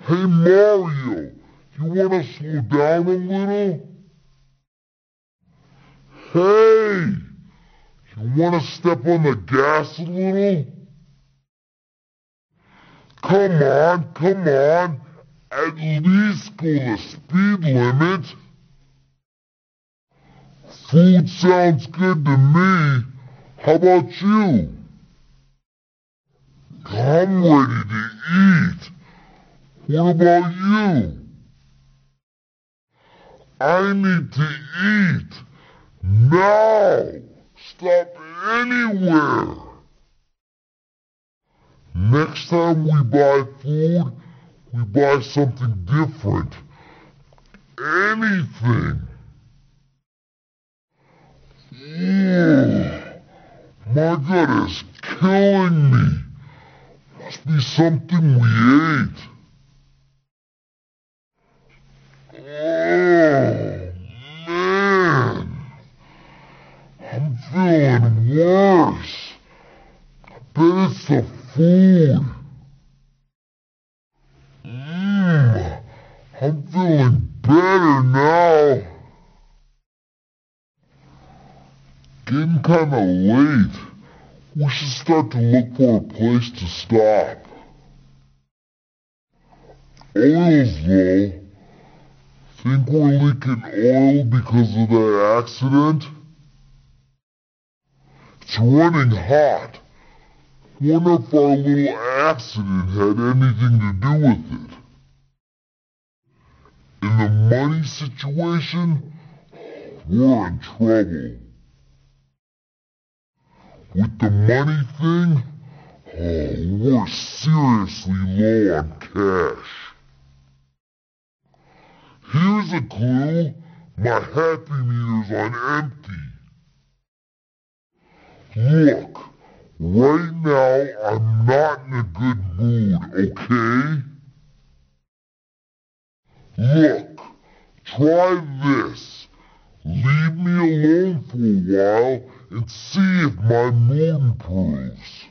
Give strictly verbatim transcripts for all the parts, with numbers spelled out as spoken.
Hey Mario, you wanna slow down a little? Hey, you wanna step on the gas a little? Come on, come on, at least go the speed limit. Food sounds good to me. How about you? I'm ready to eat. What about you? I need to eat. Now! Stop anywhere! Next time we buy food, we buy something different. Anything. Ugh, my gut is killing me. Must be something we ate. Oh, man. I'm feeling worse. I bet it's the food. Mmm, I'm feeling better now. Getting kinda late. We should start to look for a place to stop. Oil's low. Think we're leaking oil because of the accident? It's running hot. Wonder if our little accident had anything to do with it. In the money situation, we're in trouble. With the money thing, oh, we're seriously low on cash. Here's a clue. My happy meter's on empty. Look, right now I'm not in a good mood, okay? Look, try this. Leave me alone for a while and see if my mood improves.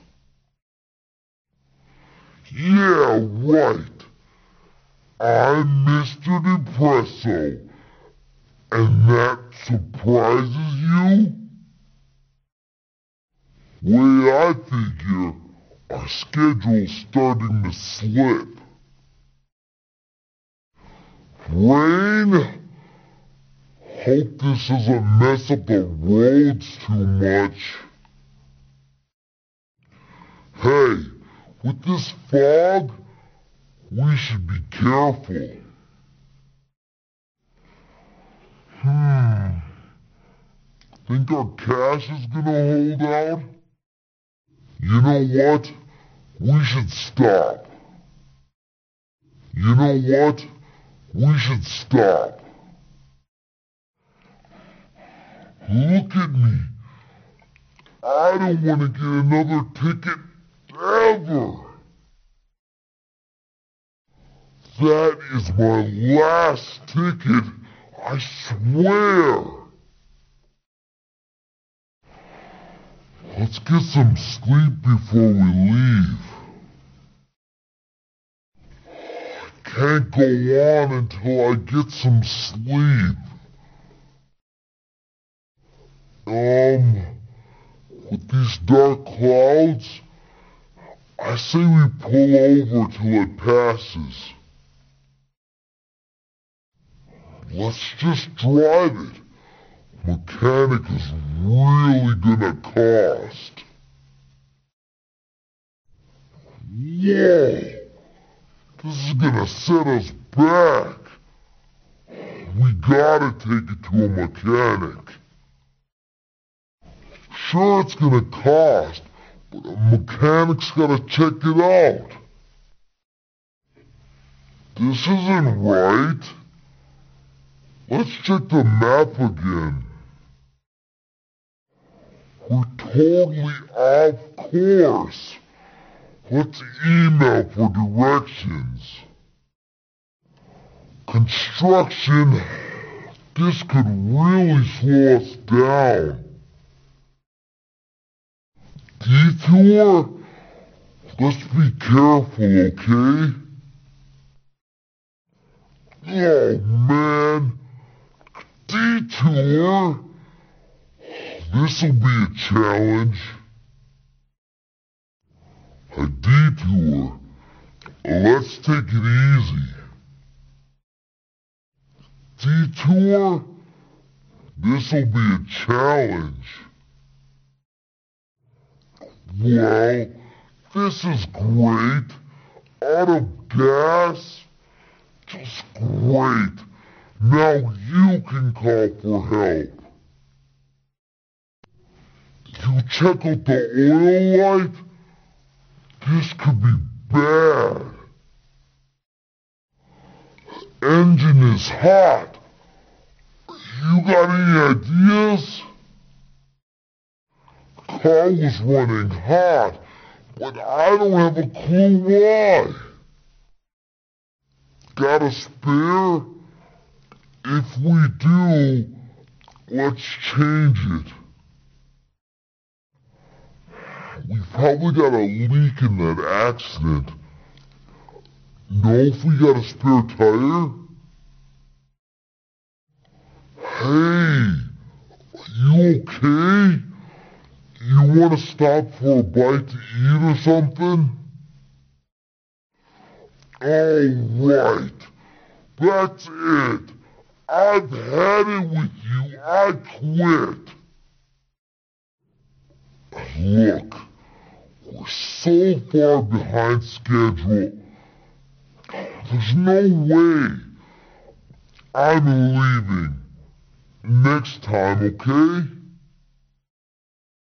Yeah, right. I'm Mister Depresso, and that surprises you? Way I figure, our schedule's starting to slip. Rain? Hope this doesn't mess up the roads too much. Hey, with this fog, we should be careful. Hmm. Think our cash is gonna hold out? You know what? We should stop. You know what? We should stop. Look at me. I don't want to get another ticket ever. That is my last ticket, I swear. Let's get some sleep before we leave. I can't go on until I get some sleep. Um, with these dark clouds, I say we pull over till it passes. Let's just drive it. Mechanic is really gonna cost. Whoa! This is gonna set us back. We gotta take it to a mechanic. Sure, it's gonna cost, but a mechanic's gotta check it out. This isn't right. Let's check the map again. We're totally off course. Let's email for directions. Construction. This could really slow us down. Detour? Let's be careful, okay? Oh man, detour? This'll be a challenge. A detour? Let's take it easy. Detour? This'll be a challenge. Well, this is great. Out of gas? Just great. Now you can call for help. You check out the oil light? This could be bad. Engine is hot. You got any ideas? Car was running hot, but I don't have a clue why. Got a spare? If we do, let's change it. We probably got a leak in that accident. Know if we got a spare tire? Hey, you okay? You want to stop for a bite to eat or something? Alright, that's it. I've had it with you. I quit. Look, we're so far behind schedule. There's no way. I'm leaving. Next time, okay?